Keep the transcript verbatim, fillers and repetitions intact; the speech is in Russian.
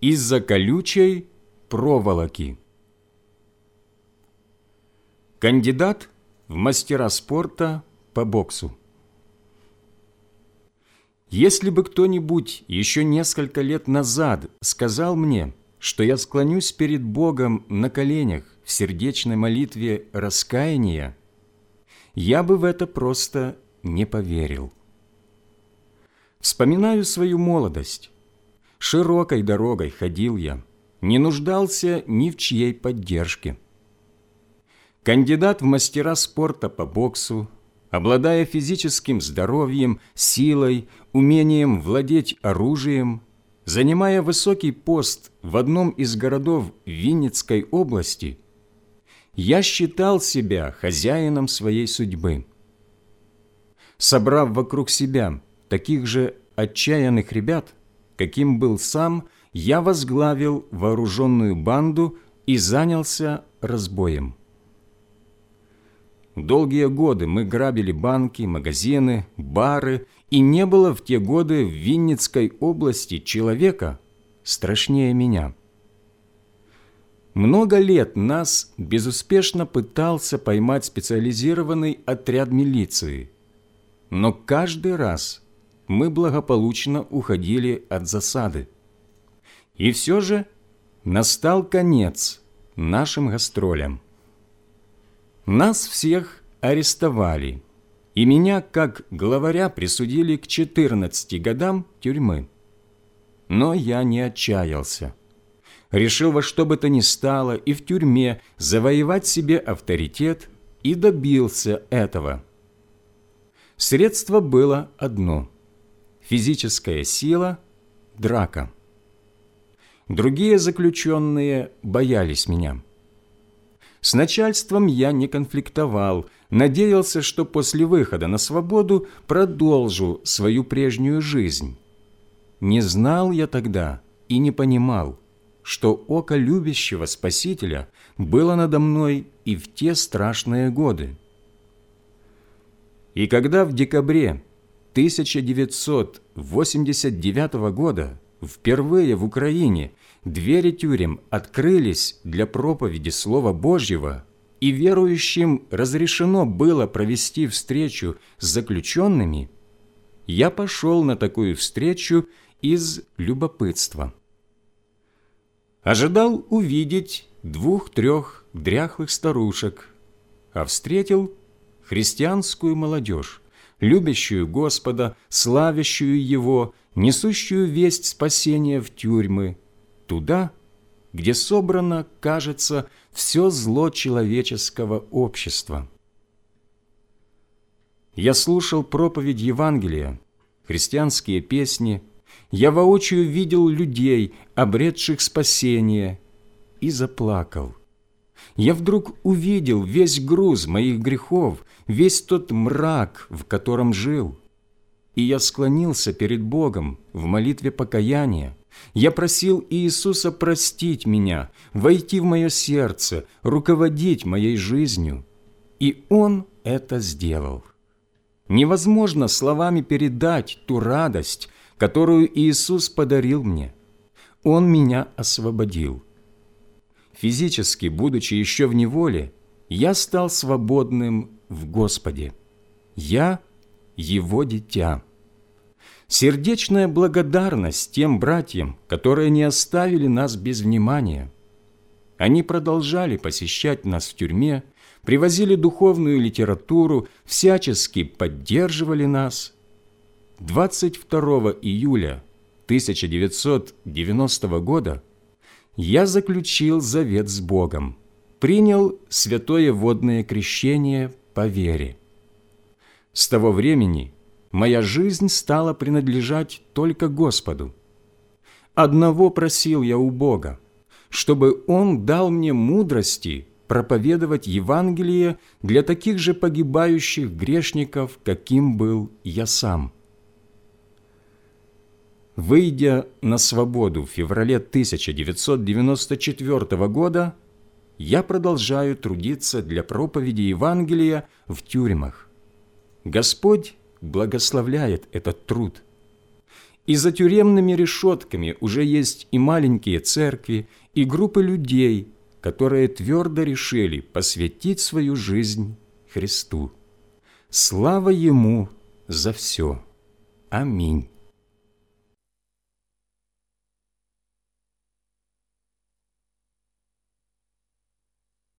из-за колючей проволоки. Кандидат в мастера спорта по боксу. Если бы кто-нибудь еще несколько лет назад сказал мне, что я склонюсь перед Богом на коленях в сердечной молитве раскаяния, я бы в это просто не поверил. Вспоминаю свою молодость. Широкой дорогой ходил я, не нуждался ни в чьей поддержке. Кандидат в мастера спорта по боксу, обладая физическим здоровьем, силой, умением владеть оружием, занимая высокий пост в одном из городов Винницкой области, я считал себя хозяином своей судьбы. Собрав вокруг себя таких же отчаянных ребят, каким был сам, я возглавил вооруженную банду и занялся разбоем. Долгие годы мы грабили банки, магазины, бары, и не было в те годы в Винницкой области человека страшнее меня. Много лет нас безуспешно пытался поймать специализированный отряд милиции, но каждый раз мы благополучно уходили от засады. И все же настал конец нашим гастролям. Нас всех арестовали, и меня, как главаря, присудили к четырнадцати годам тюрьмы. Но я не отчаялся. Решил во что бы то ни стало и в тюрьме завоевать себе авторитет, и добился этого. Средство было одно – физическая сила, драка. Другие заключенные боялись меня. С начальством я не конфликтовал, надеялся, что после выхода на свободу продолжу свою прежнюю жизнь. Не знал я тогда и не понимал, что око любящего Спасителя было надо мной и в те страшные годы. И когда в декабре тысяча девятьсот восемьдесят девятого года впервые в Украине двери тюрем открылись для проповеди Слова Божьего, и верующим разрешено было провести встречу с заключенными, я пошел на такую встречу из любопытства. Ожидал увидеть двух-трех дряхлых старушек, а встретил христианскую молодежь, любящую Господа, славящую Его, несущую весть спасения в тюрьмы, туда, где собрано, кажется, все зло человеческого общества. Я слушал проповедь Евангелия, христианские песни, я воочию видел людей, обретших спасение, и заплакал. Я вдруг увидел весь груз моих грехов, весь тот мрак, в котором жил. И я склонился перед Богом в молитве покаяния. Я просил Иисуса простить меня, войти в мое сердце, руководить моей жизнью. И Он это сделал. Невозможно словами передать ту радость, которую Иисус подарил мне. Он меня освободил. Физически, будучи еще в неволе, я стал свободным в Господе. Я Его дитя. Сердечная благодарность тем братьям, которые не оставили нас без внимания. Они продолжали посещать нас в тюрьме, привозили духовную литературу, всячески поддерживали нас. двадцать второго июля тысяча девятьсот девяностого года я заключил завет с Богом, принял святое водное крещение по вере. С того времени моя жизнь стала принадлежать только Господу. Одного просил я у Бога, чтобы Он дал мне мудрости проповедовать Евангелие для таких же погибающих грешников, каким был я сам. Выйдя на свободу в феврале тысяча девятьсот девяносто четвёртого года, я продолжаю трудиться для проповеди Евангелия в тюрьмах. Господь благословляет этот труд. И за тюремными решетками уже есть и маленькие церкви, и группы людей, которые твердо решили посвятить свою жизнь Христу. Слава Ему за все. Аминь.